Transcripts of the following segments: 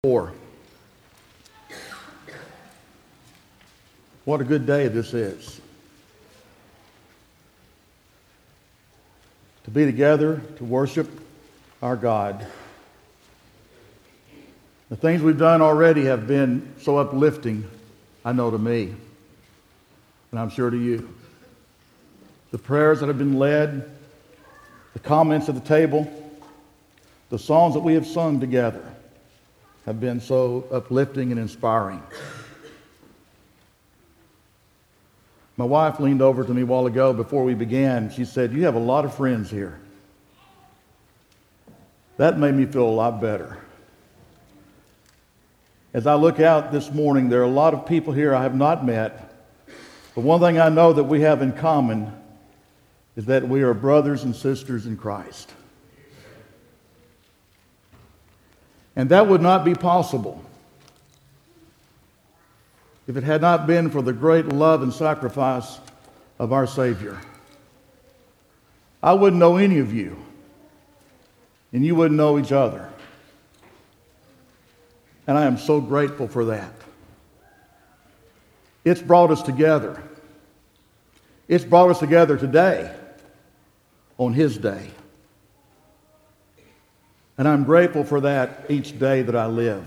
4. What a good day this is. To be together, to worship our God. The things we've done already have been so uplifting, I know, to me, and I'm sure to you. The prayers that have been led, the comments at the table, the songs that we have sung together have been so uplifting and inspiring. My wife leaned over to me a while ago before we began. She said, "You have a lot of friends here." That made me feel a lot better. As I look out this morning, there are a lot of people here I have not met. But one thing I know that we have in common is that we are brothers and sisters in Christ. And that would not be possible if it had not been for the great love and sacrifice of our Savior. I wouldn't know any of you, and you wouldn't know each other. And I am so grateful for that. It's brought us together. It's brought us together today, on His day. And I'm grateful for that each day that I live.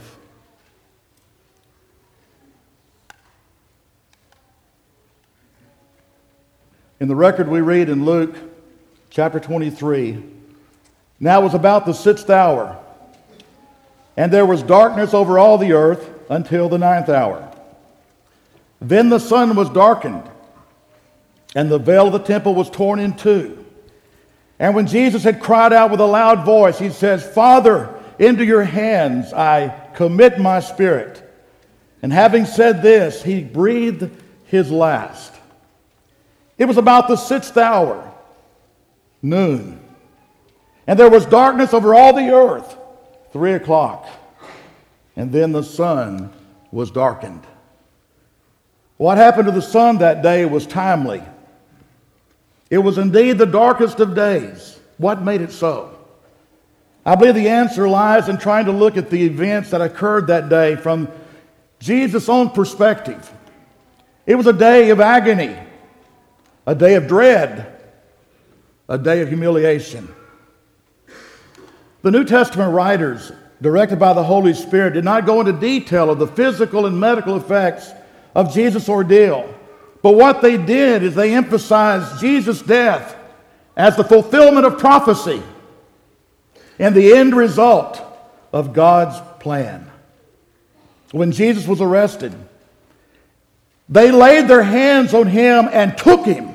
In the record we read in Luke chapter 23, "Now it was about the 6th hour, and there was darkness over all the earth until the 9th hour. Then the sun was darkened, and the veil of the temple was torn in two. And when Jesus had cried out with a loud voice, He says, 'Father, into your hands I commit my spirit.' And having said this, He breathed His last. It was about the 6th hour, noon. And there was darkness over all the earth, 3 o'clock. And then the sun was darkened." What happened to the sun that day was timely. It was indeed the darkest of days. What made it so? I believe the answer lies in trying to look at the events that occurred that day from Jesus' own perspective. It was a day of agony, a day of dread, a day of humiliation. The New Testament writers, directed by the Holy Spirit, did not go into detail of the physical and medical effects of Jesus' ordeal. But what they did is they emphasized Jesus' death as the fulfillment of prophecy and the end result of God's plan. When Jesus was arrested, they laid their hands on Him and took Him.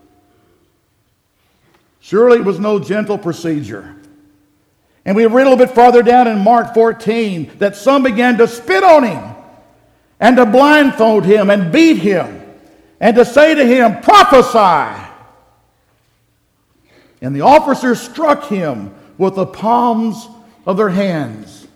Surely it was no gentle procedure. And we read a little bit farther down in Mark 14 that some began to spit on Him and to blindfold Him and beat Him and to say to Him, "Prophesy." And the officers struck Him with the palms of their hands.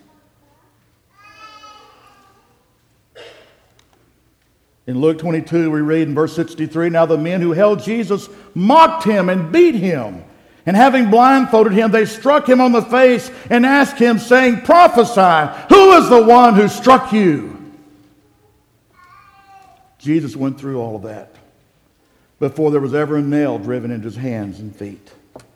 In Luke 22, we read in verse 63, "Now the men who held Jesus mocked Him and beat Him. And having blindfolded Him, they struck Him on the face and asked Him, saying, 'Prophesy, who is the one who struck you?'" Jesus went through all of that before there was ever a nail driven into His hands and feet.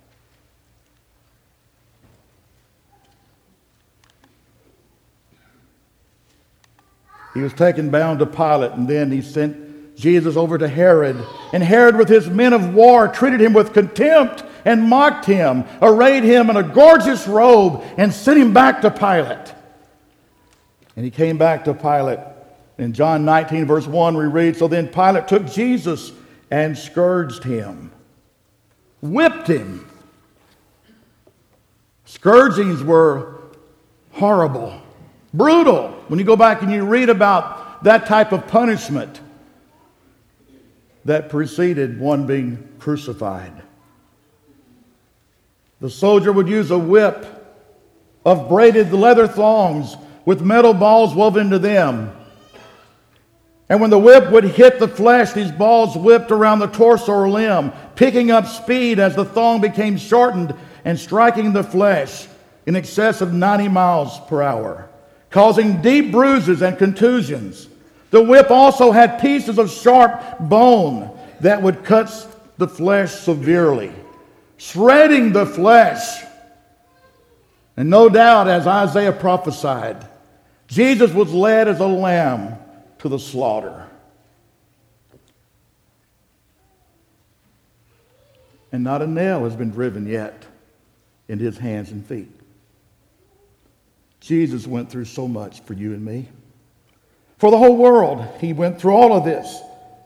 He was taken bound to Pilate, and then he sent Jesus over to Herod. And Herod, with his men of war, treated Him with contempt and mocked Him, arrayed Him in a gorgeous robe, and sent Him back to Pilate. And He came back to Pilate. In John 19, verse 1, we read, "So then Pilate took Jesus and scourged Him," whipped Him. Scourgings were horrible, brutal. When you go back and you read about that type of punishment that preceded one being crucified. The soldier would use a whip of braided leather thongs with metal balls woven into them. And when the whip would hit the flesh, these balls whipped around the torso or limb, picking up speed as the thong became shortened and striking the flesh in excess of 90 miles per hour. causing deep bruises and contusions. The whip also had pieces of sharp bone that would cut the flesh severely, shredding the flesh. And no doubt, as Isaiah prophesied, Jesus was led as a lamb to the slaughter. And not a nail has been driven yet in his hands and feet. Jesus went through so much for you and me. For the whole world, he went through all of this.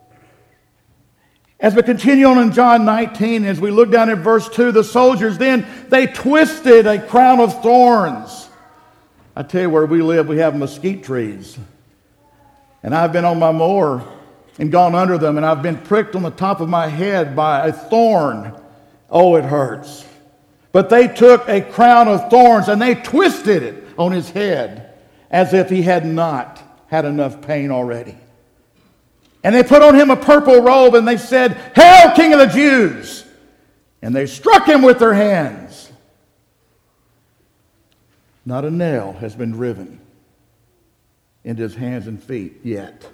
As we continue on in John 19, as we look down at verse 2, the soldiers they twisted a crown of thorns. I tell you, where we live, we have mesquite trees. And I've been on my mower and gone under them, and I've been pricked on the top of my head by a thorn. Oh, it hurts. But they took a crown of thorns and they twisted it on his head as if he had not had enough pain already. And they put on him a purple robe and they said, "Hail, King of the Jews!" And they struck him with their hands. Not a nail has been driven into his hands and feet yet.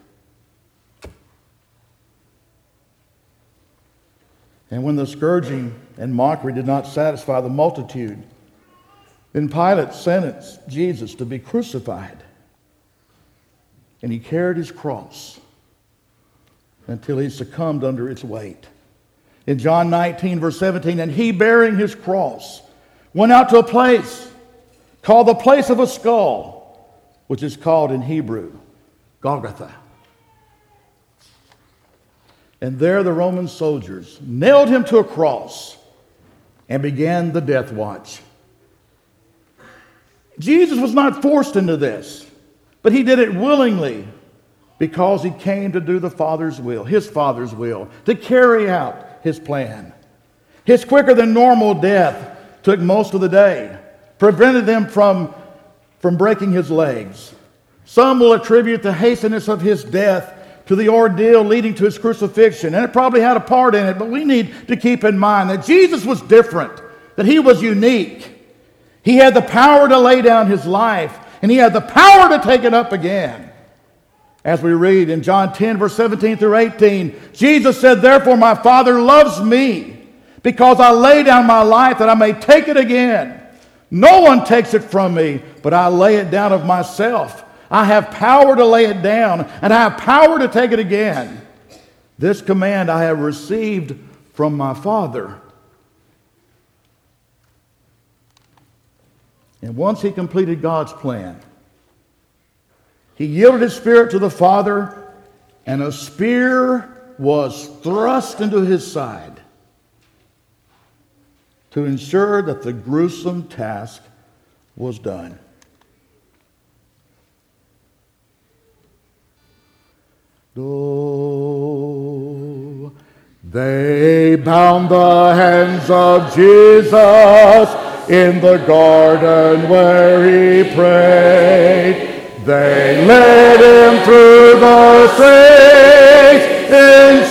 And when the scourging and mockery did not satisfy the multitude, then Pilate sentenced Jesus to be crucified. And he carried his cross until he succumbed under its weight. In John 19, verse 17, and he, bearing his cross, went out to a place called the place of a skull, which is called in Hebrew Golgotha. And there the Roman soldiers nailed him to a cross and began the death watch. Jesus was not forced into this, but he did it willingly because he came to do the Father's will, his Father's will, to carry out his plan. His quicker than normal death took most of the day, prevented them from breaking his legs. Some will attribute the hastiness of his death to the ordeal leading to his crucifixion, and it probably had a part in it, but we need to keep in mind that Jesus was different, that he was unique. He had the power to lay down his life, and he had the power to take it up again. As we read in John 10, verse 17 through 18, Jesus said, "Therefore my Father loves me, because I lay down my life that I may take it again. No one takes it from me, but I lay it down of myself. I have power to lay it down, and I have power to take it again. This command I have received from my Father." And once he completed God's plan, he yielded his spirit to the Father, and a spear was thrust into his side to ensure that the gruesome task was done. Oh, they bound the hands of Jesus in the garden where he prayed. They led him through the streets in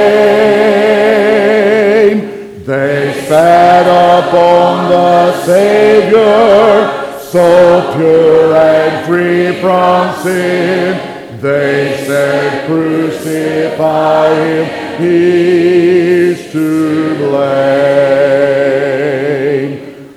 shame. They spat upon the Savior, so pure and free from sin. They said, "Crucify him, he's to blame."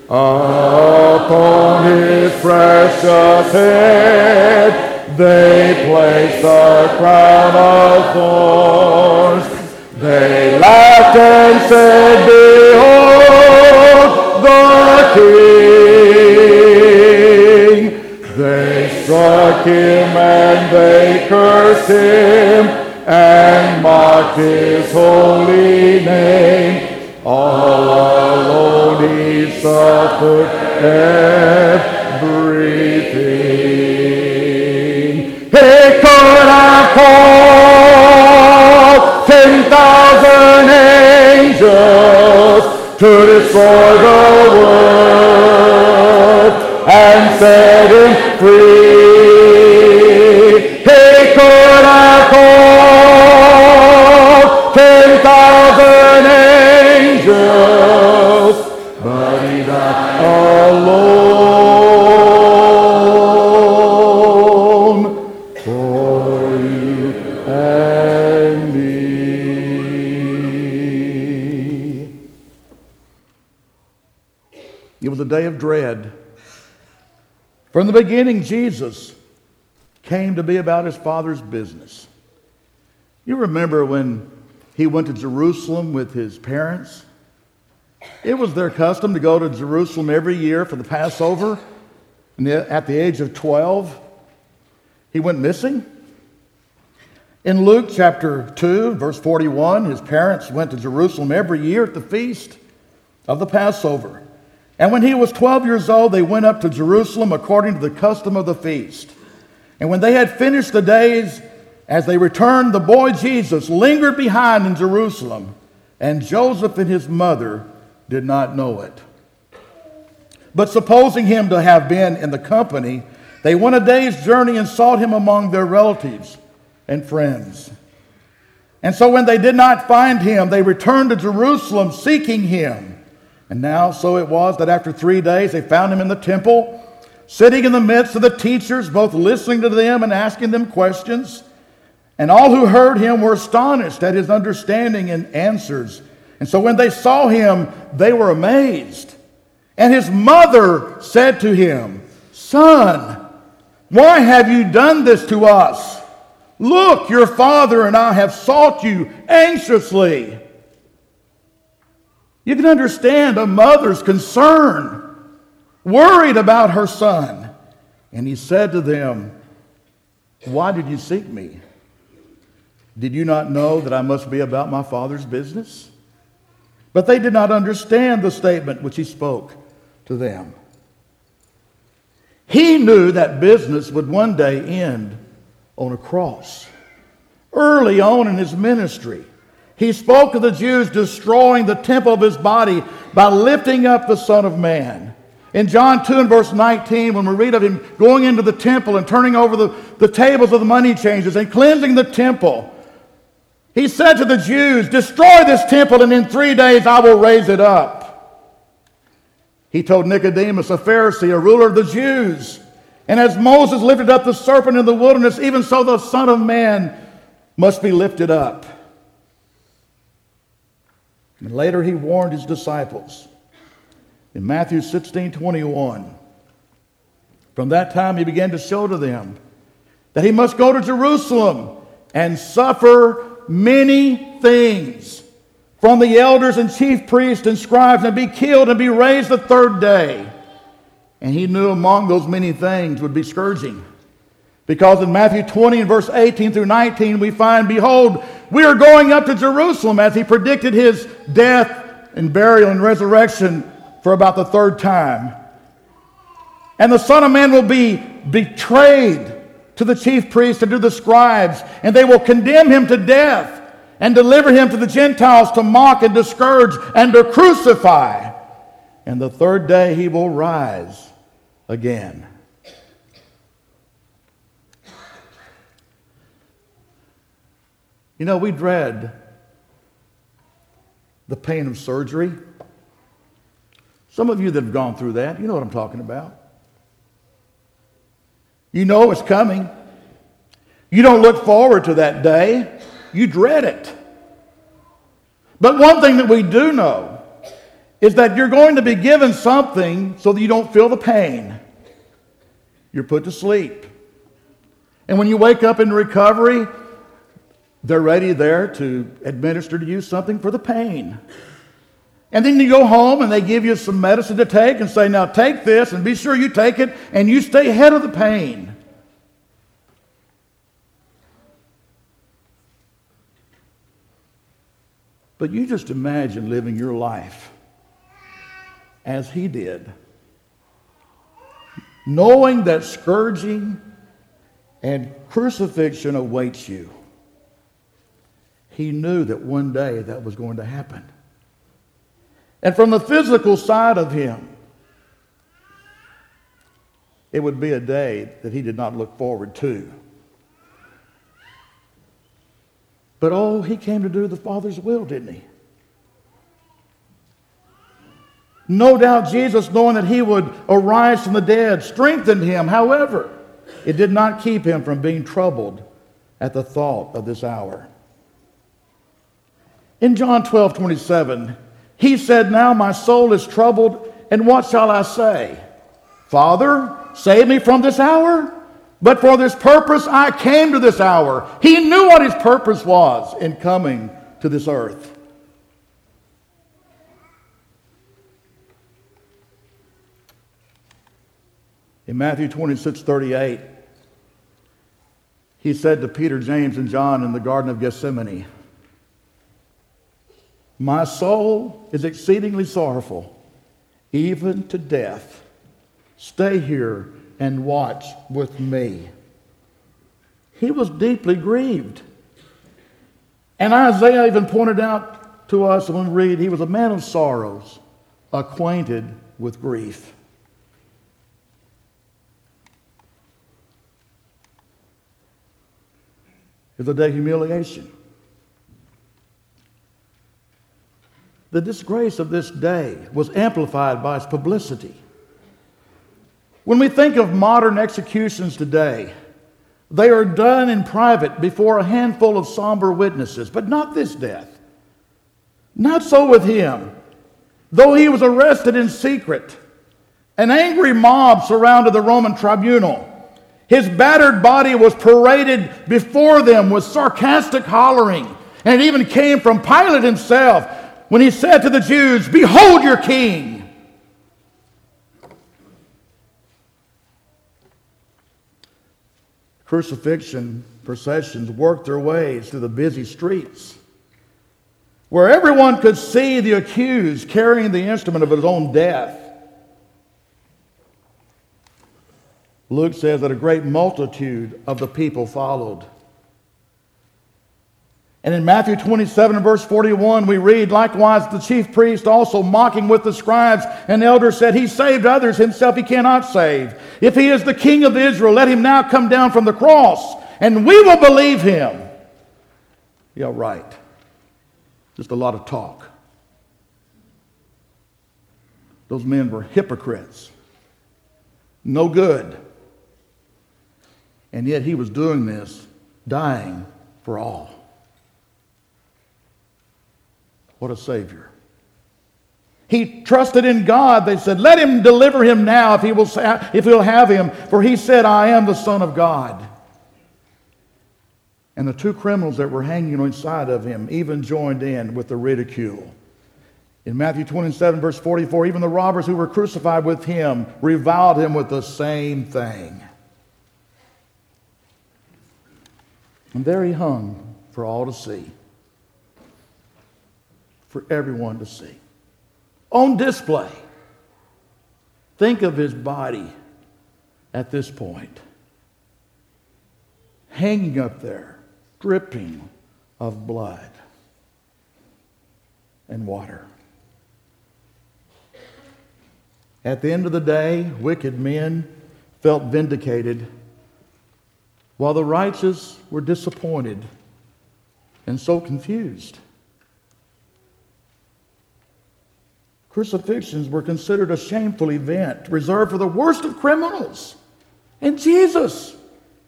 Upon his precious head they placed a crown of thorns. They laughed and said, "Behold the King." They struck him and they cursed him and mocked his holy name. All alone he suffered everything. He could have called 10,000 angels to destroy the world and set him free. He could have called 10,000 angels, but he died alone. day of dread. From the beginning, Jesus came to be about his Father's business. You remember when he went to Jerusalem with his parents? It was their custom to go to Jerusalem every year for the Passover. And at the age of 12, he went missing. In Luke chapter 2, verse 41, his parents went to Jerusalem every year at the feast of the Passover. And when he was 12 years old, they went up to Jerusalem according to the custom of the feast. And when they had finished the days, as they returned, the boy Jesus lingered behind in Jerusalem, and Joseph and his mother did not know it. But supposing him to have been in the company, they went a day's journey and sought him among their relatives and friends. And so when they did not find him, they returned to Jerusalem seeking him. And now so it was that after 3 days they found him in the temple, sitting in the midst of the teachers, both listening to them and asking them questions. And all who heard him were astonished at his understanding and answers. And so when they saw him, they were amazed. And his mother said to him, "Son, why have you done this to us? Look, your father and I have sought you anxiously." You can understand a mother's concern, worried about her son. And he said to them, "Why did you seek me? Did you not know that I must be about my Father's business?" But they did not understand the statement which he spoke to them. He knew that business would one day end on a cross. Early on in his ministry, he spoke of the Jews destroying the temple of his body by lifting up the Son of Man. In John 2 and verse 19, when we read of him going into the temple and turning over the tables of the money changers and cleansing the temple, he said to the Jews, "Destroy this temple, and in 3 days I will raise it up." He told Nicodemus, a Pharisee, a ruler of the Jews, "And as Moses lifted up the serpent in the wilderness, even so the Son of Man must be lifted up." And later he warned his disciples in Matthew 16:21. From that time he began to show to them that he must go to Jerusalem and suffer many things from the elders and chief priests and scribes, and be killed and be raised the third day. And he knew among those many things would be scourging. Because in Matthew 20 and verse 18 through 19 we find, "Behold, we are going up to Jerusalem," as he predicted his death and burial and resurrection for about the third time. "And the Son of Man will be betrayed to the chief priests and to the scribes, and they will condemn him to death and deliver him to the Gentiles to mock and to scourge and to crucify. And the third day he will rise again." You know, we dread the pain of surgery. Some of you that have gone through that, you know what I'm talking about. You know it's coming. You don't look forward to that day. You dread it. But one thing that we do know is that you're going to be given something so that you don't feel the pain. You're put to sleep. And when you wake up in recovery, they're ready there to administer to you something for the pain. And then you go home and they give you some medicine to take and say, "Now take this and be sure you take it and you stay ahead of the pain." But you just imagine living your life as he did, knowing that scourging and crucifixion awaits you. He knew that one day that was going to happen. And from the physical side of him, it would be a day that he did not look forward to. But oh, he came to do the Father's will, didn't he? No doubt Jesus, knowing that he would arise from the dead, strengthened him. However, it did not keep him from being troubled at the thought of this hour. In John 12:27, he said, "Now my soul is troubled, and what shall I say? Father, save me from this hour? But for this purpose I came to this hour. He knew what his purpose was in coming to this earth. In Matthew 26:38, he said to Peter, James, and John in the Garden of Gethsemane, my soul is exceedingly sorrowful, even to death. Stay here and watch with me. He was deeply grieved. And Isaiah even pointed out to us when we read, he was a man of sorrows, acquainted with grief. It was a day of humiliation. The disgrace of this day was amplified by its publicity. When we think of modern executions today, they are done in private before a handful of somber witnesses, but not this death. Not so with him. Though he was arrested in secret, an angry mob surrounded the Roman tribunal. His battered body was paraded before them with sarcastic hollering, and it even came from Pilate himself when he said to the Jews, behold your king. Crucifixion processions worked their ways through the busy streets, where everyone could see the accused carrying the instrument of his own death. Luke says that a great multitude of the people followed. And in Matthew 27 and verse 41, we read, likewise the chief priest also mocking with the scribes and elders said, he saved others, himself he cannot save. If he is the king of Israel, let him now come down from the cross, and we will believe him. Yeah, right. Just a lot of talk. Those men were hypocrites. No good. And yet he was doing this, dying for all. What a Savior. He trusted in God. They said, let him deliver him now if he'll have him. For he said, I am the Son of God. And the two criminals that were hanging inside of him even joined in with the ridicule. In Matthew 27, verse 44, even the robbers who were crucified with him reviled him with the same thing. And there he hung for all to see. For everyone to see. On display. Think of his body at this point. Hanging up there, dripping of blood and water. At the end of the day, wicked men felt vindicated, while the righteous were disappointed and so confused. Crucifixions were considered a shameful event reserved for the worst of criminals. And Jesus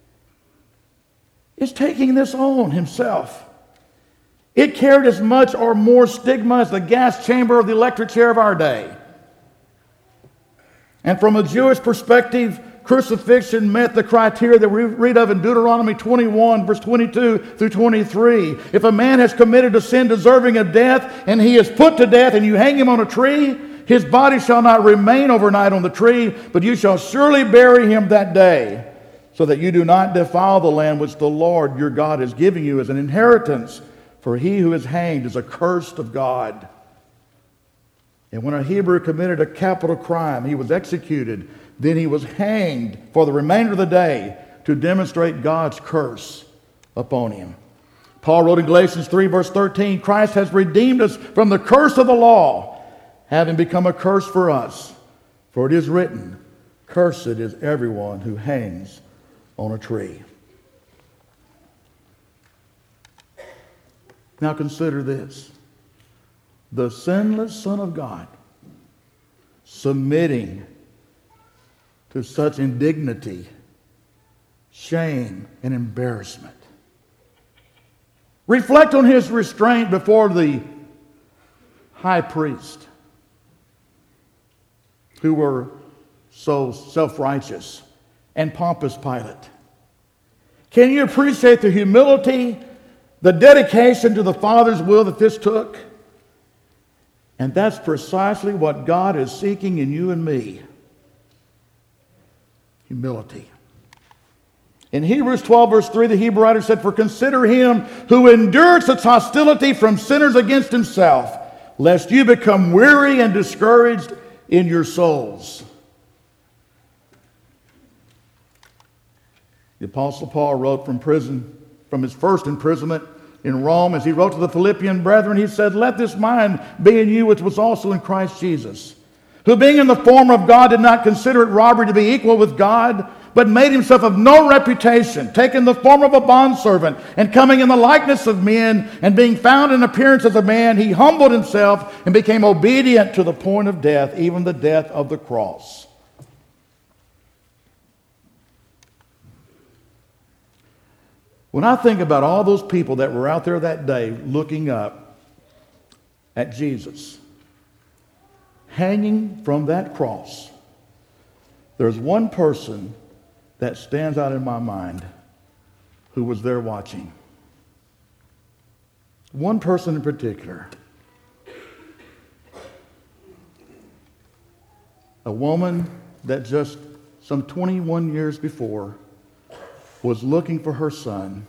is taking this on himself. It carried as much or more stigma as the gas chamber or the electric chair of our day. And from a Jewish perspective, crucifixion met the criteria that we read of in Deuteronomy 21, verse 22 through 23. If a man has committed a sin deserving of death, and he is put to death, and you hang him on a tree, his body shall not remain overnight on the tree, but you shall surely bury him that day, so that you do not defile the land which the Lord your God is giving you as an inheritance. For he who is hanged is accursed of God. And when a Hebrew committed a capital crime, he was executed. Then he was hanged for the remainder of the day to demonstrate God's curse upon him. Paul wrote in Galatians 3, verse 13, Christ has redeemed us from the curse of the law, having become a curse for us. For it is written, cursed is everyone who hangs on a tree. Now consider this. The sinless Son of God submitting to such indignity, shame, and embarrassment. Reflect on his restraint before the high priest. who were so self-righteous, and Pontius Pilate. Can you appreciate the humility, the dedication to the Father's will that this took? And that's precisely what God is seeking in you and me. Humility. In Hebrews 12, verse 3, the Hebrew writer said, "For consider him who endured such hostility from sinners against himself, lest you become weary and discouraged in your souls." The Apostle Paul wrote from prison, from his first imprisonment in Rome, as he wrote to the Philippian brethren, he said, "Let this mind be in you which was also in Christ Jesus, who being in the form of God did not consider it robbery to be equal with God, but made himself of no reputation, taking the form of a bondservant, and coming in the likeness of men, and being found in appearance as a man, he humbled himself and became obedient to the point of death, even the death of the cross." When I think about all those people that were out there that day looking up at Jesus, hanging from that cross, there's one person that stands out in my mind who was there watching. One person in particular. A woman that just some 21 years before was looking for her son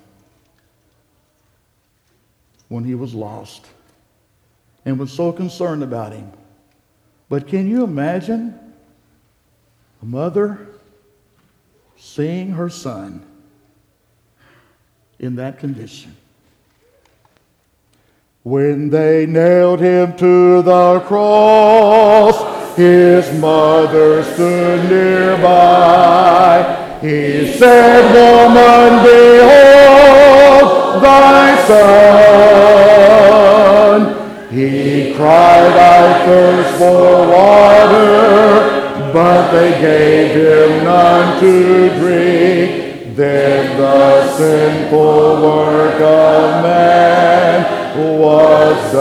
when he was lost and was so concerned about him. But can you imagine a mother seeing her son in that condition? When they nailed him to the cross, his mother stood nearby. He said, "Woman, behold thy son." He cried, "I thirst for water," but they gave him none to drink. Then the sinful work of man was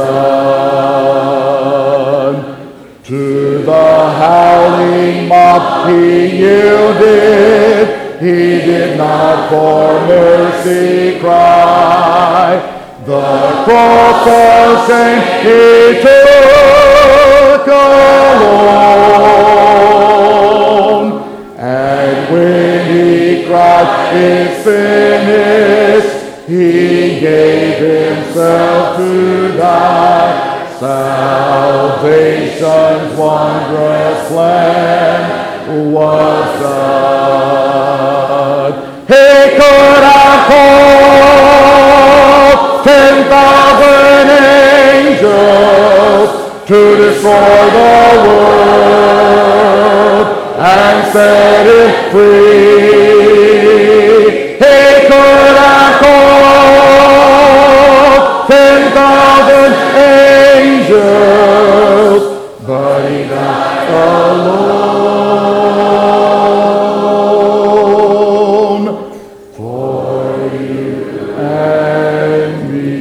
done. To the howling mob he yielded. He did not for mercy cry. The cross of shame he took alone. And when he cried, "It's finished," he gave himself to die. Salvation's wondrous plan was done. He could have called 10,000 angels to destroy the world and set it free. He could have called 10,000 angels, but he died alone for you and me.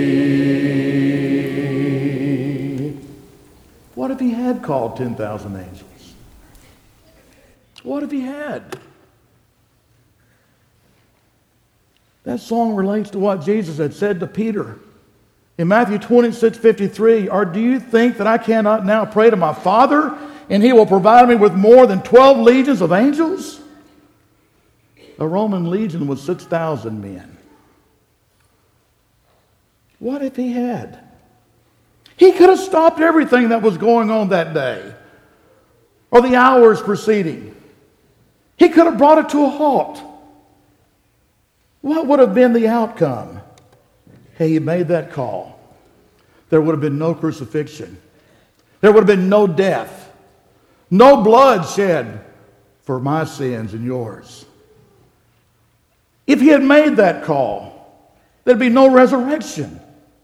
What if he had called 10,000 angels? What if he had? That song relates to what Jesus had said to Peter in Matthew 26:53, "Or do you think that I cannot now pray to my Father, and he will provide me with more than 12 legions of angels?" A Roman legion was 6,000 men. What if he had? He could have stopped everything that was going on that day, or the hours preceding. He could have brought it to a halt. What would have been the outcome? Hey, he made that call. There would have been no crucifixion. There would have been no death. No blood shed for my sins and yours. If he had made that call, there'd be no resurrection.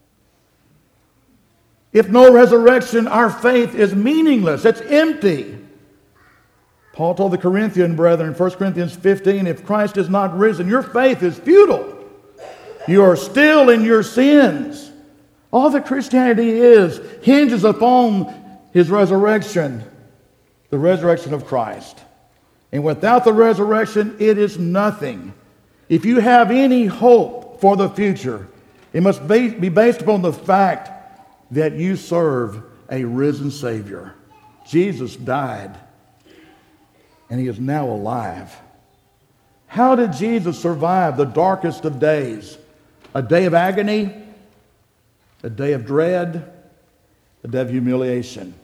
If no resurrection, our faith is meaningless. It's empty. Paul told the Corinthian brethren in 1 Corinthians 15, "If Christ is not risen, your faith is futile. You are still in your sins." All that Christianity is hinges upon his resurrection. the resurrection of Christ. And without the resurrection, it is nothing. If you have any hope for the future, it must be based upon the fact that you serve a risen Savior. Jesus died, and he is now alive. How did Jesus survive the darkest of days? A day of agony, a day of dread, a day of humiliation.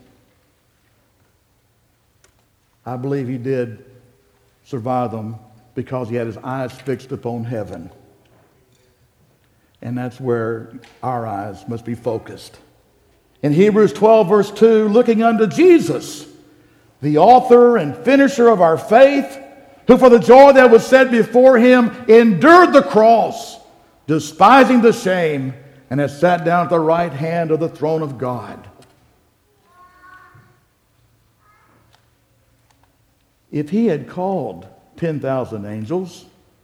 I believe he did survive them because he had his eyes fixed upon heaven. And that's where our eyes must be focused. In Hebrews 12, verse 2, looking unto Jesus, the author and finisher of our faith, who for the joy that was set before him endured the cross, despising the shame, and has sat down at the right hand of the throne of God. If he had called 10,000 angels,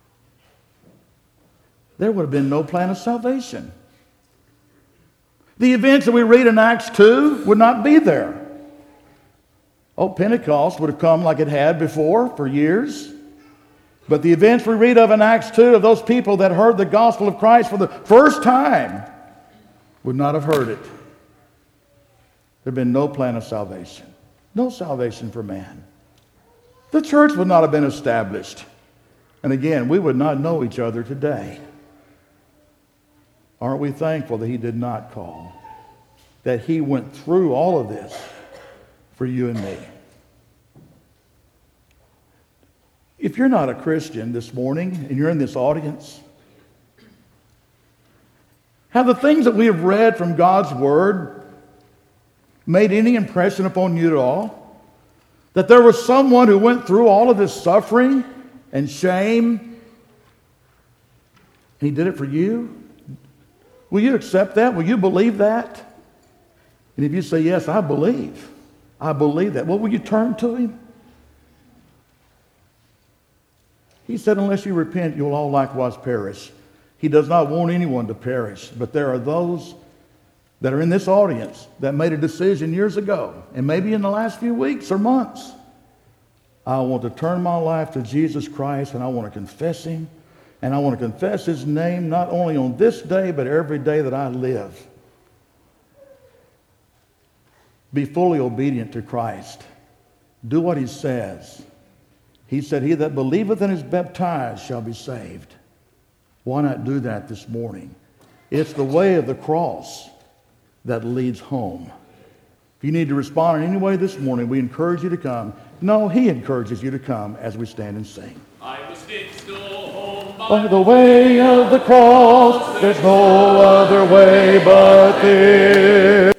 there would have been no plan of salvation. The events that we read in Acts 2 would not be there. Oh, Pentecost would have come like it had before for years. But the events we read of in Acts 2 of those people that heard the gospel of Christ for the first time would not have heard it. There had been no plan of salvation. No salvation for man. The church would not have been established. And again, we would not know each other today. Aren't we thankful that he did not call? That he went through all of this for you and me. If you're not a Christian this morning and you're in this audience, have the things that we have read from God's Word made any impression upon you at all? That there was someone who went through all of this suffering and shame, and he did it for you? Will you accept that? Will you believe that? And if you say, yes, I believe that, well, will you turn to him? He said, unless you repent, you'll all likewise perish. He does not want anyone to perish, but there are those that are in this audience that made a decision years ago, and maybe in the last few weeks or months. I want to turn my life to Jesus Christ, and I want to confess him, and I want to confess his name not only on this day, but every day that I live. Be fully obedient to Christ. Do what he says. He said, he that believeth and is baptized shall be saved. Why not do that this morning? It's the way of the cross that leads home. If you need to respond in any way this morning, we encourage you to come. No, he encourages you to come as we stand and sing. I was fixed to home By the way of the cross, there's no other way but this.